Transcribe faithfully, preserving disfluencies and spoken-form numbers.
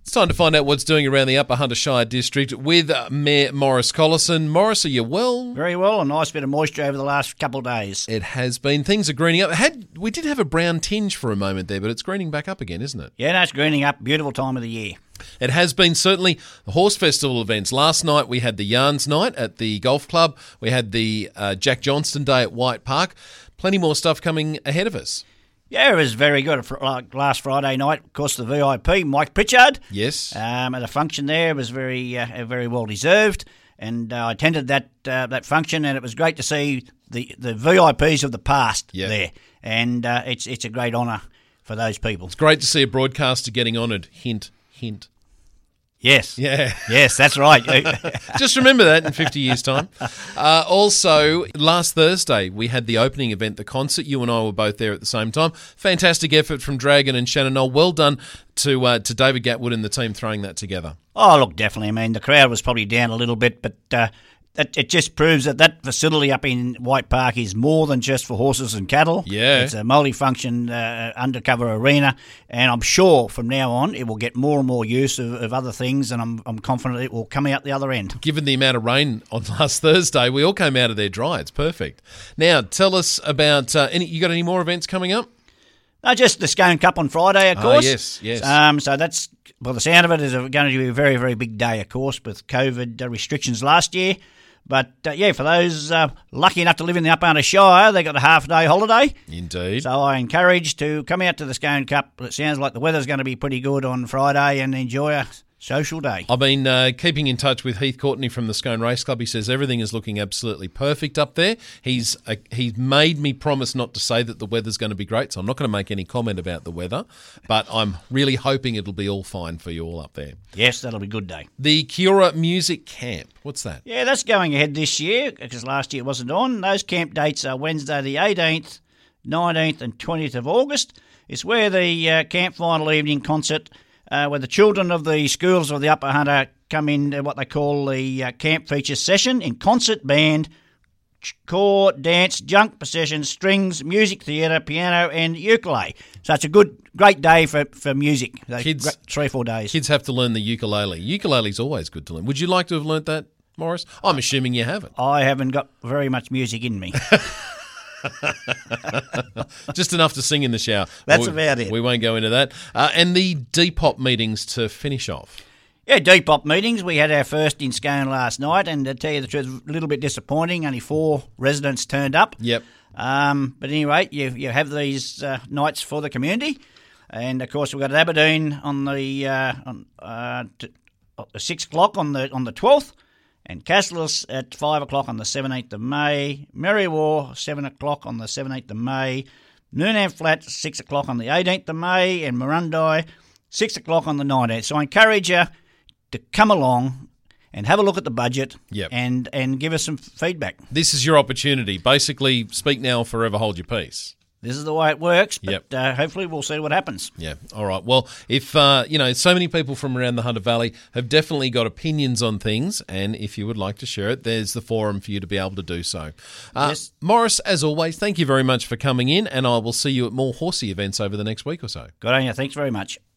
It's time to find out what's doing around the Upper Hunter Shire district with Mayor Morris Collison. Morris, are you well? Very well. A nice bit of moisture over the last couple of days. It has been. Things are greening up. Had we did have a brown tinge for a moment there, but it's greening back up again, isn't it? Yeah, no, it's greening up. Beautiful time of the year. It has been certainly the Horse Festival events. Last night we had the Yarns Night at the Golf Club. We had the uh, Jack Johnston Day at White Park. Plenty more stuff coming ahead of us. Yeah, it was very good. Like last Friday night, of course, the V I P, Mike Pritchard. Yes. Um, at a function there, it was very, uh, very well deserved, and uh, I attended that uh, that function, and it was great to see the, the V I Ps of the past yep. there, and uh, it's it's a great honour for those people. It's great to see a broadcaster getting honoured. Hint, hint. Yes. Yeah. Yes, that's right. Just remember that in fifty years' time. Uh, also, last Thursday, we had the opening event, the concert. You and I were both there at the same time. Fantastic effort from Dragon and Shannon Knoll. Well done to uh, to David Gatwood and the team throwing that together. Oh, look, definitely. I mean, the crowd was probably down a little bit, but uh, it, it just proves that that facility up in White Park is more than just for horses and cattle. Yeah. It's a multi-function uh, undercover arena, and I'm sure from now on it will get more and more use of, of other things, and I'm, I'm confident it will come out the other end. Given the amount of rain on last Thursday, we all came out of there dry. It's perfect. Now, tell us about uh, any. You got any more events coming up? No, just the Scone Cup on Friday, of Oh, course. yes, yes. Um, so that's, well, the sound of it is going to be a very, very big day, of course, with COVID restrictions last year. But, uh, yeah, for those uh, lucky enough to live in the Upper Hunter Shire, they got a half-day holiday. Indeed. So I encourage to come out to the Scone Cup. It sounds like the weather's going to be pretty good on Friday, and enjoy a social day. I've been uh, keeping in touch with Heath Courtney from the Scone Race Club. He says everything is looking absolutely perfect up there. He's uh, he's made me promise not to say that the weather's going to be great, so I'm not going to make any comment about the weather, but I'm really hoping it'll be all fine for you all up there. Yes, that'll be a good day. The Kiora Music Camp, what's that? Yeah, that's going ahead this year, because last year it wasn't on. Those camp dates are Wednesday the eighteenth, nineteenth and twentieth of August. It's where the uh, camp final evening concert, uh, where the children of the schools of the Upper Hunter come in to what they call the uh, camp feature session in concert band, corps, dance, junk procession, strings, music theatre, piano and ukulele. So it's a good, great day for, for music. Kids, great, three or four days. Kids have to learn the ukulele. Ukulele's always good to learn. Would you like to have learnt that, Morris? I'm assuming you haven't. I haven't got very much music in me. Just enough to sing in the shower. That's we, about it. We won't go into that. Uh, and the Depop meetings to finish off. Yeah, Depop meetings. We had our first in Scone last night, and to tell you the truth, a little bit disappointing. Only four residents turned up. Yep. Um, but anyway, you you have these uh, nights for the community, and of course we've got Aberdeen on the uh, on uh, t- six o'clock on the on the twelfth. And Cassilis at five o'clock on the seventeenth of May. Merriwar, seven o'clock on the seventeenth of May. Noonam Flat, six o'clock on the eighteenth of May. And Murundai, six o'clock on the nineteenth. So I encourage you to come along and have a look at the budget yep. and, and give us some feedback. This is your opportunity. Basically, speak now, forever hold your peace. This is the way it works, but yep. uh, hopefully we'll see what happens. Yeah, all right. Well, if, uh, you know, so many people from around the Hunter Valley have definitely got opinions on things, and if you would like to share it, there's the forum for you to be able to do so. Uh, yes. Morris, as always, thank you very much for coming in, and I will see you at more horsey events over the next week or so. Good on you. Thanks very much.